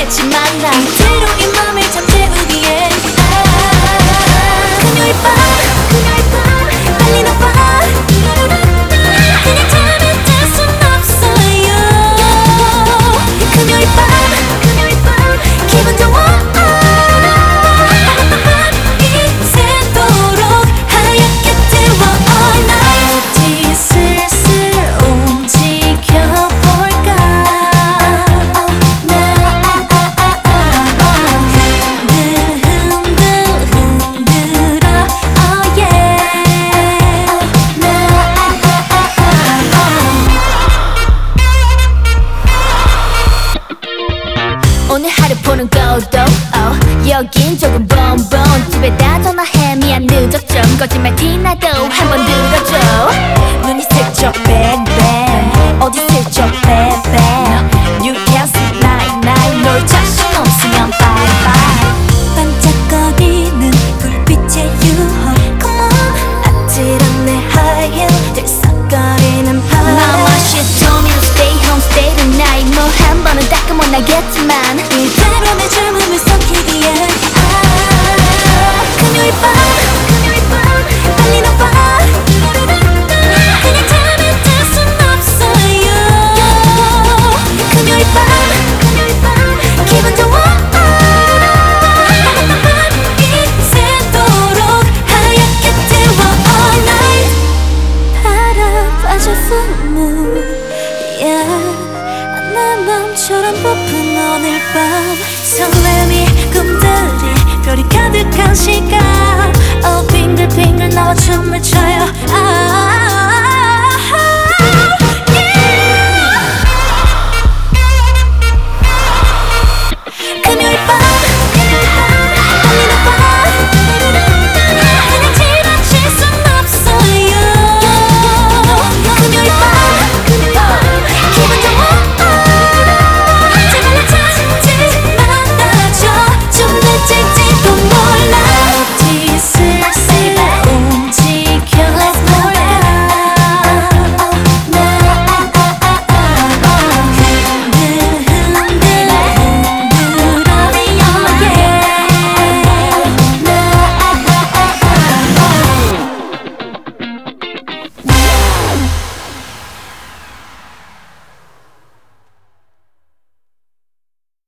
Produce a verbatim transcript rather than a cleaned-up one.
잊지 말라. 이대로 이 맘을 잠 재우기에 아, 금요일 밤 금요일 밤 빨리 나와. 그냥 잠이 들 순 없어요. 금요일 밤 금요일 밤 기분 좋아. 밤새도록 하얗게 태워 all night. 어디 슬슬 움직여볼까. 오늘 하루 보는 것도 oh, 여긴 조금 bonbon. 집에다 전화해 미안 늦었죠. 거짓말 티나도 한번 들어줘. 눈이 슬쩍 bang bang 어디 슬쩍 bang bang. You can't sleep night night. 널 자신 없으면 bye bye. 반짝거리는 불빛의 유혹 come on. 아찔한 내 high heel 들썩거리는 밤. Mama she told me to stay home stay the night. 뭐 한 번은 따끔 원하겠지만 이대로 내 젊음을 썩히기에 아, 금요일 밤 금요일 밤 빨리 나와. 그냥 잠이 들 순 없어요. 금요일 밤 금요일 밤 기분 좋아. 밤새도록 하얗게 태워 all night. 바람 빠져 full moon yeah. 내 맘처럼 부푼 오늘 밤 설렘이 꿈들이 별이 가득한 시간 oh, 빙글빙글 나와 춤을 춰요 아